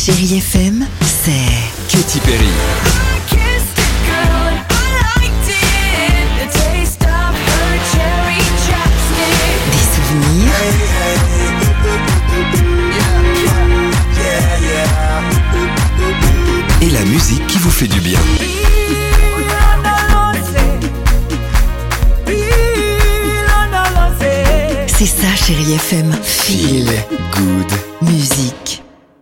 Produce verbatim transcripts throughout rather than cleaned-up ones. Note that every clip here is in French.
Chérie F M, c'est Katy Perry. des souvenirs Et la musique qui vous fait du bien. C'est ça, Chérie F M. Feel good. Musique.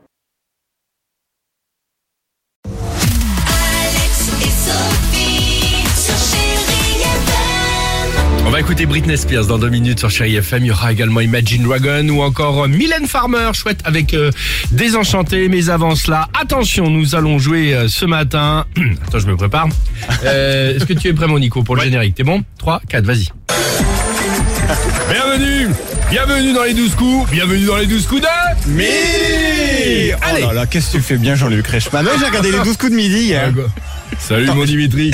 On va écouter Britney Spears dans deux minutes sur Chérie F M. Il y aura également Imagine Dragon ou encore Mylène Farmer, chouette avec euh, Désenchanté. Mais avant cela, attention, nous allons jouer euh, ce matin. Attends, je me prépare. Euh, Est-ce que tu es prêt, mon Nico, pour le générique? T'es bon? trois, quatre, vas-y. Bienvenue Bienvenue dans les douze coups. Bienvenue dans les douze coups de... Mais Allez. Oh là là, qu'est-ce que tu fais bien, Jean-Luc Reichmann. Ouais, j'ai regardé les douze coups de midi hier. Salut Attends, mon Dimitri.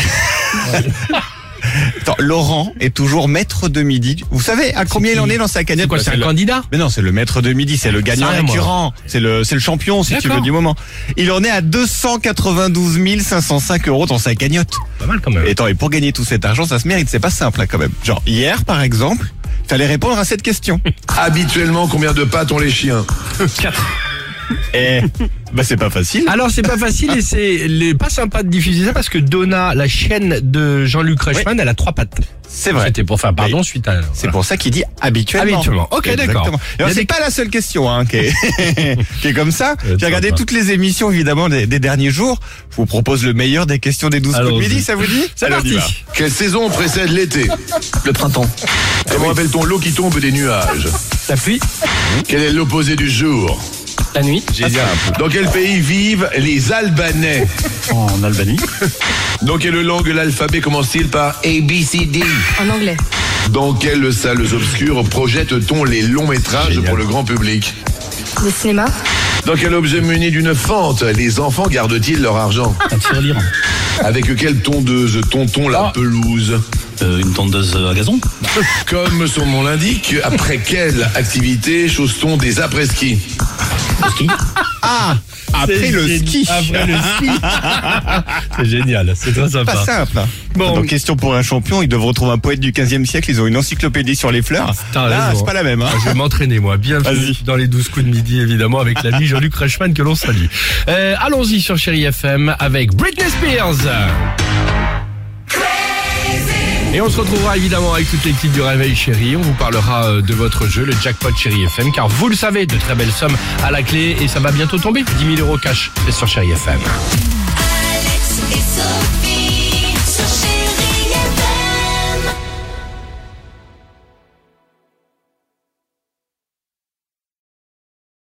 Attends, Laurent est toujours maître de midi. Vous savez à combien il en est dans sa cagnotte? C'est quoi, Bah, c'est un le- candidat? Mais non, c'est le maître de midi, c'est le gagnant Ça, moi. récurrent. C'est le, c'est le champion, si tu D'accord. veux, du moment. Il en est à deux cent quatre-vingt-douze mille cinq cent cinq euros dans sa cagnotte. Pas mal quand même. Et attends, et pour gagner tout cet argent, ça se mérite, c'est pas simple, là, quand même. Genre, hier, par exemple, fallait répondre à cette question. Habituellement, combien de pattes ont les chiens? Et, bah, c'est pas facile. Alors c'est pas facile et c'est les- pas sympa de diffuser ça parce que Donna, la chienne de Jean-Luc Reichmann, elle a trois pattes. C'est vrai. C'était pour faire pardon Oui. suite à... C'est voilà. pour ça qu'il dit habituellement. Habituellement. Ok, d'accord. Exactement. Il y a Alors, c'est des- pas la seule question hein, qui, est, qui est comme ça. Euh, J'ai regardé sympa. toutes les émissions évidemment des, des derniers jours. Je vous propose le meilleur des questions des douze coups de Allons-y. midi, ça vous dit? C'est Allez, on y parti. va. Quelle saison précède l'été? Le printemps. Comment appelle-t-on l'eau qui tombe des nuages? La pluie. Quel est l'opposé du jour? La nuit. Dans quel pays vivent les Albanais? En Albanie. Dans quelle langue l'alphabet commence-t-il par A, B, C, D? En anglais. Dans quelles salles obscures projette-t-on les longs métrages Génial. pour le grand public? Le cinéma. Dans quel objet muni d'une fente les enfants gardent-ils leur argent? Un tirelire. Avec quelle tondeuse tonton la Ah. pelouse? Euh, une tondeuse à gazon. Comme son nom l'indique, après quelle activité chose-t-on des après-ski? Ski. Ah, après C'est le génial. ski. Après le ski. C'est génial, c'est très sympa. Pas simple. hein. Bon. Donc, question pour un champion, ils doivent retrouver un poète du quinzième siècle, ils ont une encyclopédie sur les fleurs. T'as Là, raison. c'est pas la même. Hein. Ah, je vais m'entraîner moi, bienvenue Vas-y. dans les douze coups de midi évidemment avec l'ami Jean-Luc Reichmann que l'on salue. Euh, allons-y sur Chérie F M avec Britney Spears. Et on se retrouvera évidemment avec toute l'équipe du Réveil Chérie. On vous parlera euh, de votre jeu, le jackpot Chérie F M, car vous le savez, de très belles sommes à la clé et ça va bientôt tomber. dix mille euros cash, c'est sur Chérie F M. Alex et Sophie.